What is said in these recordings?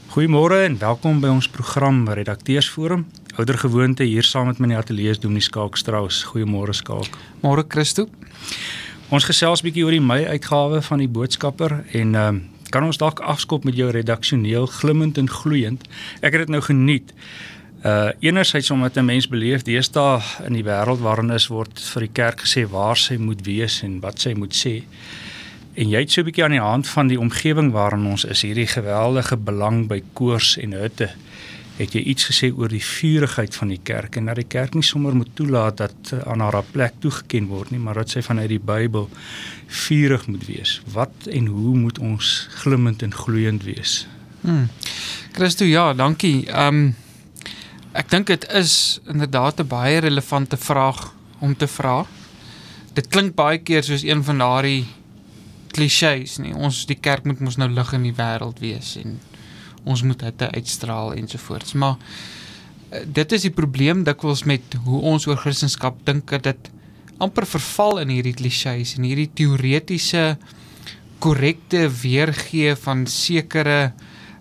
Goeiemôre en welkom by ons program Redakteursforum. Oudergewoonte hier saam met my in die ateljee is Dominee Skalk Strauss. Goeiemôre Skalk. Môre Christo. Ons gesels bietjie oor die Mei-uitgawe van die Boodskapper en kan ons dalk afskop met jou redaksioneel glimmend en gloeiend. Ek het dit nou geniet. Enerzijds omdat 'n mens beleef deesdae in die wêreld waarin is word vir die kerk gesê waar sy moet wees en wat sy moet sê. En jy het so 'n bietjie aan die hand van die omgewing waarin ons is, hierdie geweldige belang by koors en hutte, het jy iets gesê oor die vurigheid van die kerk en dat die kerk nie sommer moet toelaat dat aan haar plek toegeken word nie, maar dat sy vanuit die Bybel vurig moet wees. Wat en hoe moet ons glimmend en gloeiend wees? Christo, ja, dankie. Ek dink dit is inderdaad 'n baie relevante vraag om te vra. Dit klink baie keer soos een van daardie clichés, nie? Die kerk moet mos nou lig in die wêreld wees en ons moet hitte uitstraal ensovoorts. Maar dit is die probleem dikwels met hoe ons oor Christendom dink, dat dit amper verval in hierdie clichés en hierdie teoretiese korrekte weergee van sekere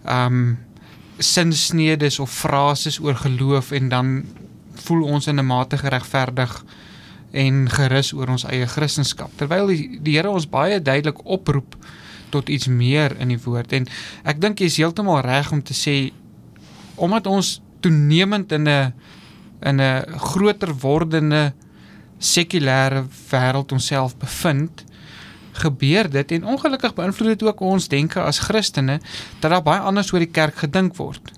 sinsnedes of frases oor geloof en dan voel ons in 'n mate geregverdig en gerus oor ons eie Christendom, terwyl die Here ons baie duidelik oproep tot iets meer in die woord. En ek dink jy is heeltemal reg om te sê, omdat ons toenemend in 'n groter wordende sekulêre wêreld onsself bevind, gebeur dit, en ongelukkig beïnvloed dit ook ons denke as Christene, dat daar baie anders oor die kerk gedink word.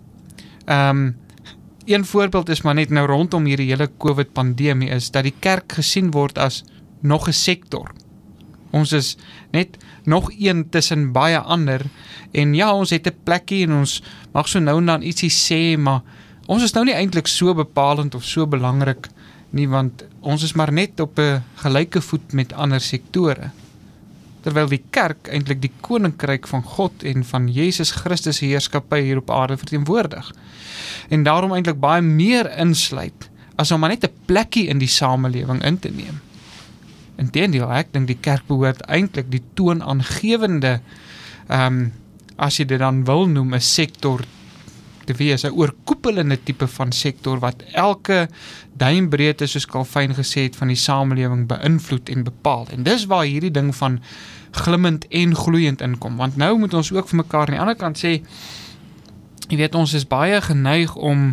Een voorbeeld is maar net nou rondom hierdie hele COVID-pandemie is, dat die kerk gesien word as nog 'n sektor. Ons is net nog een tussen baie ander, en ja, ons het 'n plekkie, en ons mag so nou en dan ietsie sê, maar ons is nou nie eintlik so bepalend of so belangrik nie, want ons is maar net op 'n gelyke voet met ander sektore. Terwyl die kerk eintlik die koninkryk van God en van Jesus Christus se heerskappy hier op aarde verteenwoordig. En daarom eintlik baie meer insluit, as om maar net 'n plekkie in die samelewing in te neem. Inteendeel, ek dink die kerk behoort eintlik die toonaangewende, as jy dit dan wil noem, 'n sektor te wees, 'n oorkoepelende tipe van sektor, wat elke duimbreedte, soos Calvin gesê het, van die samelewing beïnvloed en bepaal. En dis waar hierdie ding van glimmend en gloeiend inkom, want nou moet ons ook vir mekaar aan die ander kant sê, jy weet, ons is baie geneig om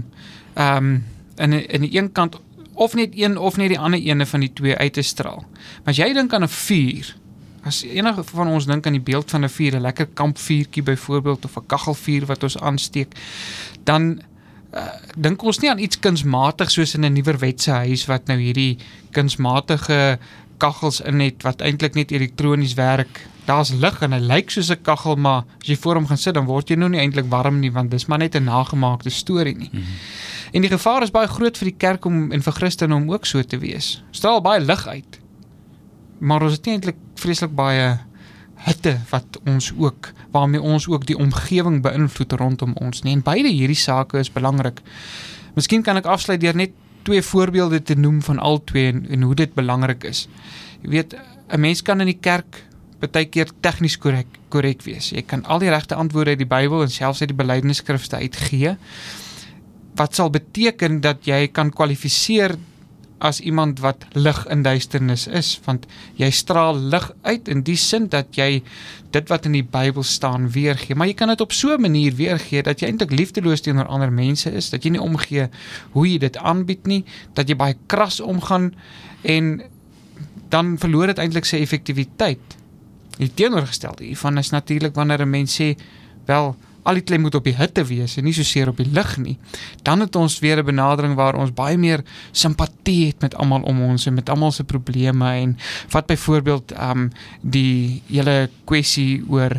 in die een kant of net een of net die ander ene van die twee uit te straal. Maar as jy dink aan 'n vuur, as enige van ons dink aan die beeld van 'n vuur, 'n lekker kampvuurtjie byvoorbeeld, of 'n kaggelvuur wat ons aansteek, dan dink ons nie aan iets kunsmatig soos in 'n nieuwerwetse huis wat nou hierdie kunsmatige kaggels in het, wat eintlik net elektronies werk. Daar's lig en hy lyk soos 'n kaggel, maar as jy voor hom gaan sit, dan word jy nou nie eintlik warm nie, want dis maar net 'n nagemaakte storie nie. En die gevaar is baie groot vir die kerk en vir Christene om ook so te wees. Straal baie lig uit, maar ons het nie eintlik vreeslik baie hitte waarmee ons ook die omgewing beïnvloed rondom ons nie. En beide hierdie sake is belangrik. Miskien kan ek afsluit deur net 2 voorbeelde te noem van al twee en hoe dit belangrik is. Jy weet, 'n mens kan in die kerk partykeer tegnies korrek wees. Jy kan al die regte antwoorde uit die Bybel en selfs uit die belydenisskrifte uitgee, wat sal beteken dat jy kan kwalifiseer as iemand wat lig in duisternis is, want jy straal lig uit in die sin dat jy dit wat in die Bybel staan weergee, maar jy kan dit op so 'n manier weergee dat jy eintlik liefdeloos teenoor ander mense is, dat jy nie omgee hoe jy dit aanbied nie, dat jy baie kras omgaan, en dan verloor dit eintlik sy effektiwiteit. Die teenoorgestelde hiervan is natuurlik wanneer 'n mens sê, wel, al die klem moet op die hitte wees en nie soseer op die lig nie, dan het ons weer 'n benadering waar ons baie meer simpatie het met almal om ons en met almal se probleme, en vat byvoorbeeld die hele kwessie oor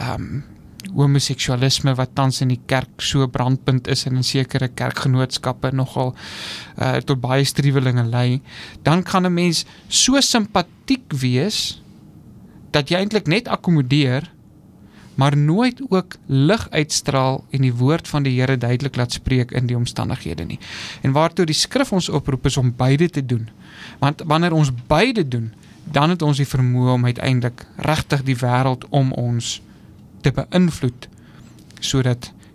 homoseksualisme wat tans in die kerk so brandpunt is en in sekere kerkgenootskappe nogal tot baie striwelinge lei, dan kan 'n mens so simpatiek wees dat jy eintlik net akkommodeer, maar nooit ook lig uitstraal en die woord van die Here duidelik laat spreek in die omstandighede nie. En waartoe die skrif ons oproep is om beide te doen. Want wanneer ons beide doen, dan het ons die vermoë om uiteindelik regtig die wêreld om ons te beïnvloed, sodat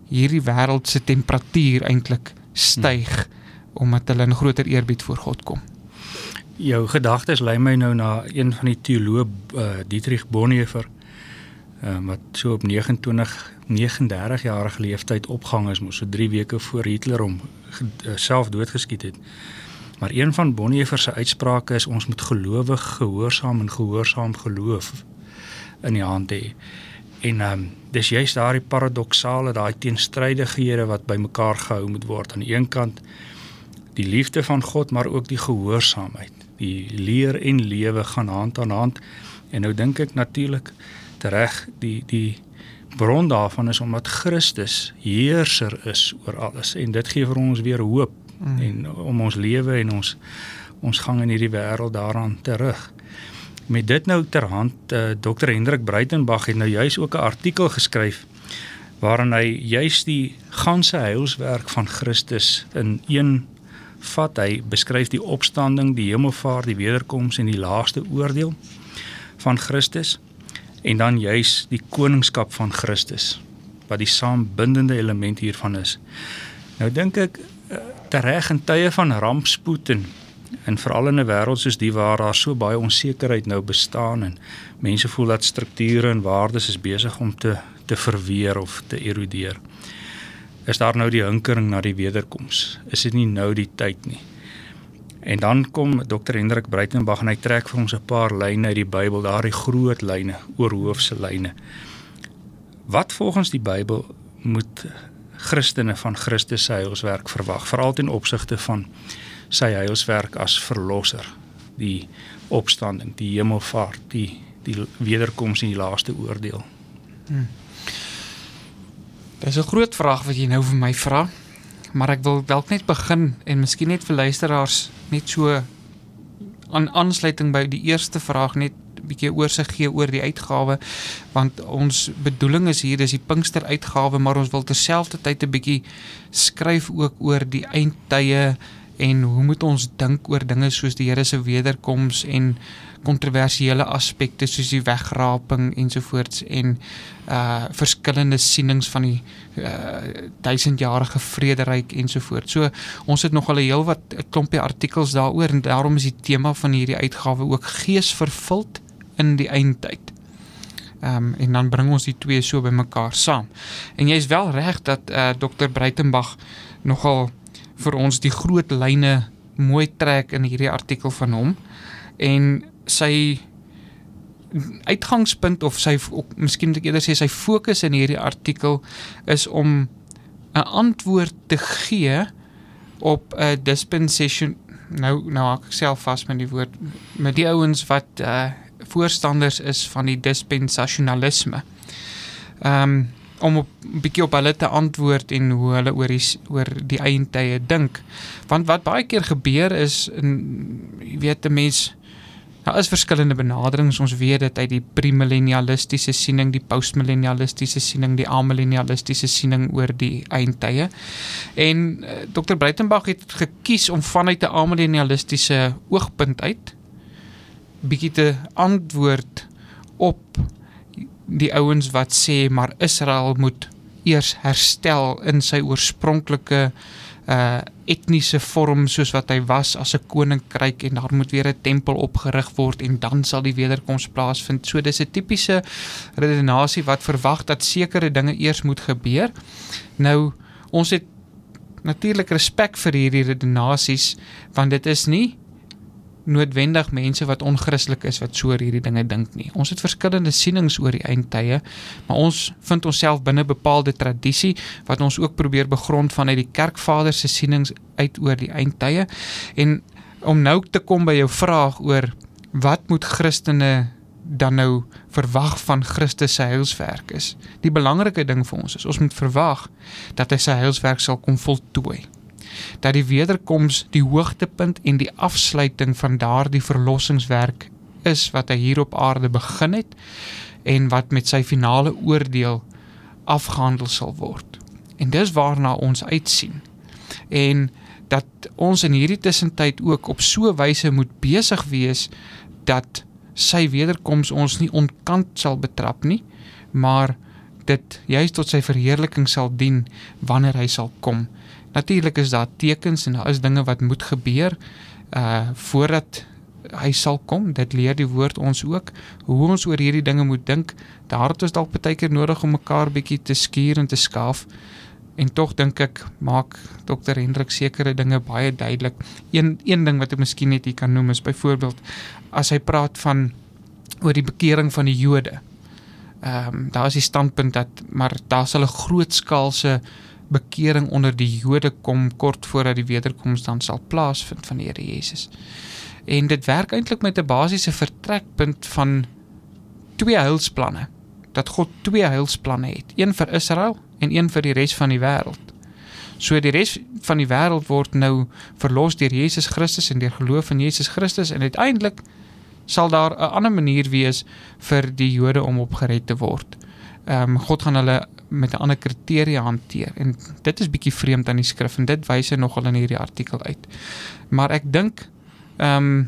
hierdie wêreld se temperatuur eintlik styg, omdat hulle in groter eerbied voor God kom. Jou gedagtes lei my nou na een van die teoloog Dietrich Bonhoeffer, wat so op 39-jarige leeftyd opgehang is, so 3 weke voor Hitler hom self doodgeskiet het. Maar een van Bonhoeffer se uitsprake is, ons moet gelowig gehoorsaam en gehoorsaam geloof in die hand hê. En dis juist daardie paradoksale, daai teenstrydighede wat bymekaar gehou moet word. Aan die een kant die liefde van God, maar ook die gehoorsaamheid. Die leer en lewe gaan hand aan hand. En nou dink ek natuurlik tereg, die bron daarvan is omdat Christus heerser is oor alles. En dit gee vir ons weer hoop en om ons lewe en ons gang in hierdie wêreld daaraan terug. Met dit nou ter hand, Dr. Hendrik Breitenbach het nou juist ook 'n artikel geskryf waarin hy juist die ganse heilswerk van Christus in een vat. Hy beskryf die opstanding, die hemelvaart, die wederkoms en die laaste oordeel van Christus en dan juist die koningskap van Christus wat die saambindende element hiervan is. Nou dink ek tereg in tye van rampspoed en veral in 'n wêreld soos die waar daar so baie onsekerheid nou bestaan en mense voel dat strukture en waardes is besig om te verweer of te erodeer. Is daar nou die hinkering na die wederkoms? Is dit nie nou die tyd nie? En dan kom Dr. Hendrik Breitenbach en hy trek vir ons 'n paar lyne uit die Bybel, daardie groot lyne, oorhoofse lyne. Wat volgens die Bybel moet Christene van Christus se heilswerk verwag, veral ten opsigte van sy heilswerk as verlosser, die opstanding, die hemelvaart, die wederkoms en die laaste oordeel? Dis 'n groot vraag wat jy nou vir my vra, maar ek wil dalk net begin en miskien net vir luisteraars net so aan aansluiting by die eerste vraag net 'n bietjie oorsig gee oor die uitgawe, want ons bedoeling is hier, dis die Pinkster uitgawe, maar ons wil terselfdertyd 'n bietjie skryf ook oor die eindtye en hoe moet ons dink oor dinge soos die Here se wederkoms en kontroversiële aspekte soos die wegraping ensovoorts en verskillende sienings van die 1000-jarige vrederyk ensovoorts. So ons het nog al 'n heel wat 'n klompie artikels daaroor en daarom is die tema van hierdie uitgawe ook geesvervuld in die eindtyd. En dan bring ons die twee so bymekaar saam. En jy is wel reg dat Dr. Breitenbach nogal vir ons die groot lyne mooi trek in hierdie artikel van hom en sy uitgangspunt of miskien moet ek eerder sê sy fokus in hierdie artikel is om 'n antwoord te gee op 'n dispensation, nou haak ek self vas met die woord, met die ouens wat voorstanders is van die dispensationalisme. Om 'n bietjie op hulle te antwoord en hoe hulle oor die eindtye dink. Want wat baie keer gebeur is, jy weet, 'n mens, daar is verskillende benaderings, ons weet dit uit die premillennialistiese siening, die postmillennialistiese siening, die amillennialistiese siening oor die eindtye. En Dr. Breitenbach het gekies om vanuit 'n amillennialistiese oogpunt uit bietjie te antwoord op die ouens wat sê, maar Israel moet eers herstel in sy oorspronklike etniese vorm soos wat hy was as 'n koninkryk en daar moet weer 'n tempel opgerig word en dan sal die wederkoms plaasvind. So dis 'n tipiese redenasie wat verwag dat sekere dinge eers moet gebeur. Nou, ons het natuurlik respek vir hierdie redenasies, want dit is nie noodwendig mense wat onchristelik is wat so oor hierdie dinge dink nie. Ons het verskillende sienings oor die eindtye, maar ons vind onsself binne bepaalde tradisie wat ons ook probeer begrond vanuit die kerkvaders se sienings uit oor die eindtye. En om nou te kom by jou vraag oor wat moet Christene dan nou verwag van Christus se heilswerk is. Die belangrike ding vir ons is, ons moet verwag dat hy sy heilswerk sal kom voltooi. Dat die wederkoms die hoogtepunt en die afsluiting van daardie verlossingswerk is wat hy hier op aarde begin het en wat met sy finale oordeel afgehandel sal word. En dis waarna ons uitsien. En dat ons in hierdie tussentyd ook op so 'n wyse moet besig wees dat sy wederkoms ons nie onkant sal betrap nie, maar dit juist tot sy verheerliking sal dien wanneer hy sal kom. Natuurlik is daar tekens en daar is dinge wat moet gebeur voordat hy sal kom. Dit leer die woord ons ook, hoe ons oor hierdie dinge moet dink. Daar het ons dalk baie keer nodig om mekaar bietjie te skuur en te skaaf. En tog dink ek, maak Dr. Hendrik sekere dinge baie duidelik. Een ding wat ek miskien net hier kan noem is byvoorbeeld, as hy praat van oor die bekering van die Jode. Daar is die standpunt dat, maar daar sal 'n grootskaalse bekering onder die Jode kom, kort voordat die wederkoms dan sal plaasvind van die Here Jesus. En dit werk eintlik met 'n basiese vertrekpunt van 2 heilsplanne, dat God 2 heilsplanne het, een vir Israel en een vir die res van die wêreld. So die res van die wêreld word nou verlos deur Jesus Christus en deur geloof in Jesus Christus, en uiteindelik sal daar 'n ander manier wees vir die Jode om opgered te word. God gaan hulle met 'n ander kriteria hanteer, en dit is bietjie vreemd aan die skrif, en dit wys hy nogal in hierdie artikel uit. Maar ek dink 'n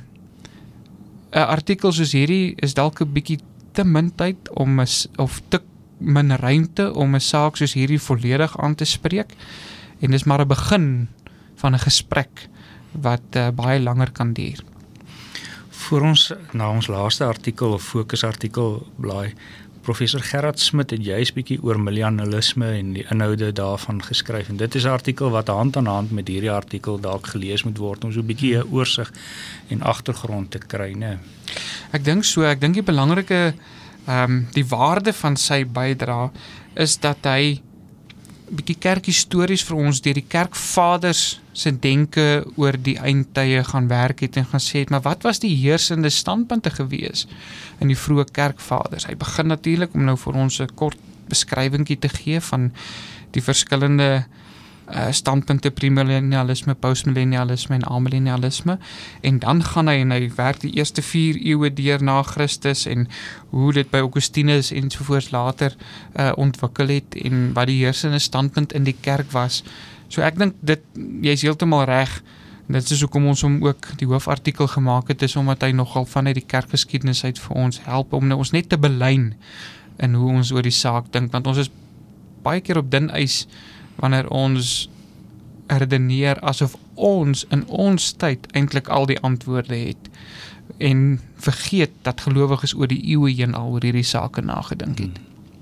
artikel soos hierdie is dalk 'n bietjie te min tyd of te min ruimte om 'n saak soos hierdie volledig aan te spreek, en dis maar 'n begin van 'n gesprek wat baie langer kan duur. Voor ons na ons laaste artikel of fokusartikel blaai, Professor Gerard Smit het juist bietjie oor millennialisme en die inhoude daarvan geskryf, en dit is 'n artikel wat hand aan hand met hierdie artikel dalk gelees moet word om so 'n bietjie 'n oorsig en agtergrond te kry, né? Ek dink so, ek dink die belangrike die waarde van sy bydra is dat hy bietjie kerkhistories vir ons deur die kerkvaders se denke oor die eindtye gaan werk het en gaan sê het, maar wat was die heersende standpunte gewees in die vroeë kerkvaders? Hy begin natuurlik om nou vir ons 'n kort beskrywingkie te gee van die verskillende standpunte, premillennialisme, postmillennialisme en amillennialisme, en dan gaan hy en hy werk die eerste 4 eeue deur na Christus en hoe dit by Augustinus ensovoorts later ontwikkel het en wat die heersende standpunt in die kerk was. So ek dink dit, jy is heeltemal reg, dit is hoekom ons hom ook die hoofartikel gemaak het, is omdat hy nogal vanuit die kerkgeskiedenis uit vir ons help om ons net te belyn in hoe ons oor die saak dink, want ons is baie keer op dun ys wanneer ons redeneer asof ons in ons tyd eintlik al die antwoorde het en vergeet dat gelowiges oor die eeue heen al oor hierdie sake nagedink het.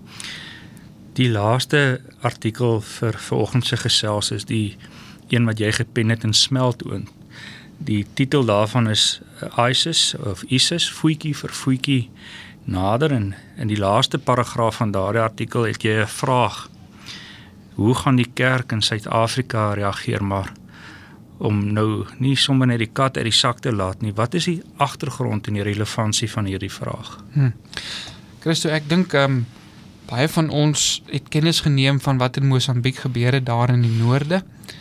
Die laaste artikel vir vanoggend se gesels is die een wat jy gepen het in Smeltoond. Die titel daarvan is ISIS, voetjie vir voetjie nader, en in die laaste paragraaf van daardie artikel het jy 'n vraag. Hoe gaan die kerk in Suid-Afrika reageer, maar om nou nie sommer net die kat uit die sak te laat nie, wat is die agtergrond en die relevantie van hierdie vraag? Christo, ek dink baie van ons het kennis geneem van wat in Mosambiek gebeur het daar in die noorde,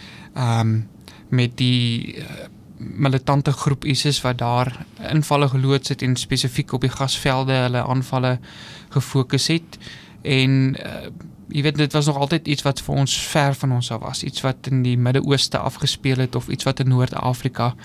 met die militante groep ISIS wat daar invalle geloods het en spesifiek op die gasvelde hulle aanvalle gefokus het, en jy weet, dit was nog altyd iets wat vir ons ver van ons af was, iets wat in die Midde-Ooste afgespeel het, of iets wat in Noord-Afrika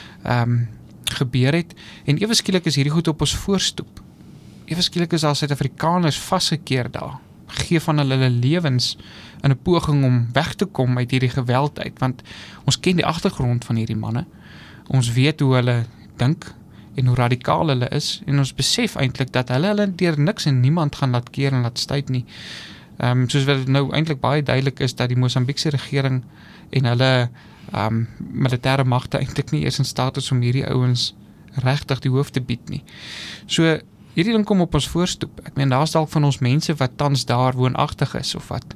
gebeur het, en ewe skielik is hierdie goed op ons voorstoep. Ewe skielik is daar Suid-Afrikaners vasgekeer daar, gee van hulle lewens in 'n poging om weg te kom uit hierdie geweld uit, want ons ken die agtergrond van hierdie manne, ons weet hoe hulle dink en hoe radikaal hulle is, en ons besef eintlik dat hulle deur niks en niemand gaan laat keer en laat stuit nie. Soos wat dit nou eintlik baie duidelik is dat die Mosambiekse regering en hulle militêre magte eintlik nie eers in staat is om hierdie ouens regtig die hoof te bied nie. So hierdie ding kom op ons voorstoep. Ek meen, daar's dalk van ons mense wat tans daar woonagtig is of wat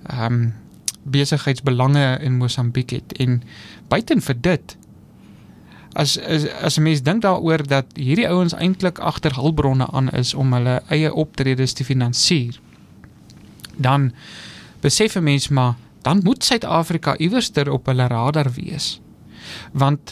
besigheidsbelange in Mosambiek het, en buiten vir dit, as 'n mens dink daaroor dat hierdie ouens eintlik agter hulpbronne aan is om hulle eie optredes te finansier, dan besef 'n mens maar, dan moet Suid-Afrika iewerster op hulle radar wees. Want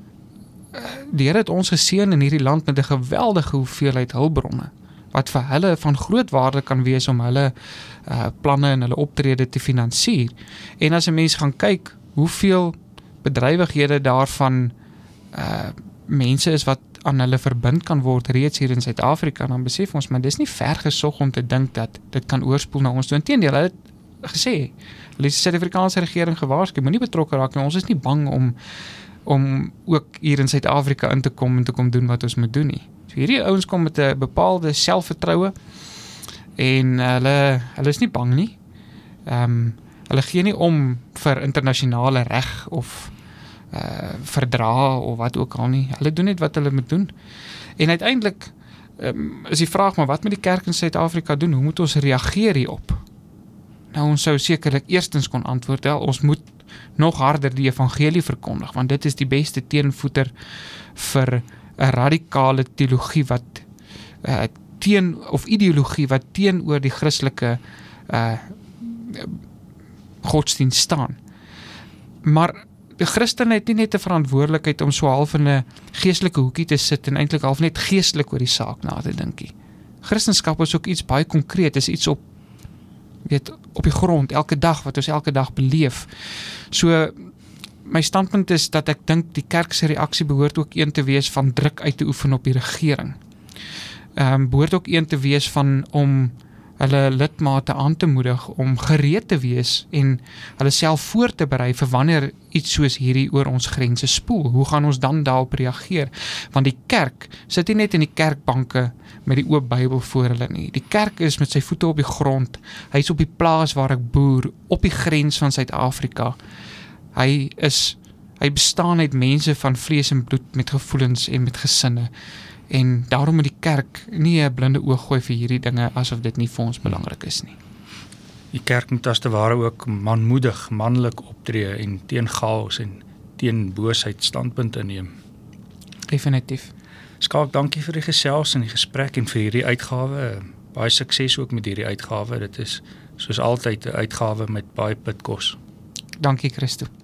die Here het ons geseën in hierdie land met 'n geweldige hoeveelheid hulpbronne, wat vir hulle van groot waarde kan wees om hulle planne en hulle optrede te finansier. En as 'n mens gaan kyk, hoeveel bedrywighede daarvan mense is wat aan hulle verbind kan word reeds hier in Suid-Afrika, dan besef ons, maar dis nie ver gesog om te dink dat dit kan oorspoel na ons toe. Inteendeel, hulle het gesê, hulle het die Suid-Afrikaanse regering gewaarsku, moenie betrokke raak nie, ons is nie bang om ook hier in Suid-Afrika in te kom en te kom doen wat ons moet doen nie. So hierdie ouens kom met 'n bepaalde selfvertroue en hulle is nie bang nie. Hulle gee nie om vir internasionale reg of verdra of wat ook al nie. Hulle doen net wat hulle moet doen. En uiteindelik is die vraag, maar wat moet die kerk in Suid-Afrika doen? Hoe moet ons reageer hierop? Nou, ons sou sekerlik eerstens kon antwoord, ons moet nog harder die evangelie verkondig, want dit is die beste teenvoeter vir 'n radikale teologie wat ideologie wat teenoor die Christelike godsdienst staan. Maar die Christene het nie net 'n verantwoordelikheid om so half in 'n geestelike hoekie te sit en eintlik half net geestelik oor die saak na te dink. Christendom is ook iets baie konkreet, is iets op die grond, elke dag, wat ons elke dag beleef. So, my standpunt is dat ek dink die kerk se reaksie behoort ook een te wees van druk uit te oefen op die regering. Behoort ook een te wees van om hulle lidmate aan te moedig om gereed te wees en hulle self voor te berei vir wanneer iets soos hierdie oor ons grense spoel. Hoe gaan ons dan daarop reageer? Want die kerk sit nie net in die kerkbanke met die oop Bybel voor hulle nie. Die kerk is met sy voete op die grond. Hy is op die plaas waar ek boer, op die grens van Suid-Afrika. Hy bestaan uit mense van vlees en bloed met gevoelens en met gesinne. En daarom moet die kerk nie 'n blinde oog gooi vir hierdie dinge asof dit nie vir ons belangrik is nie. Die kerk moet as te ware ook manmoedig, manlik optree en teen chaos en teen boosheid standpunt inneem. Definitief. Skalk, dankie vir die gesels en die gesprek en vir hierdie uitgawe. Baie sukses ook met hierdie uitgawe. Dit is soos altyd 'n uitgawe met baie pitkos. Dankie Christo.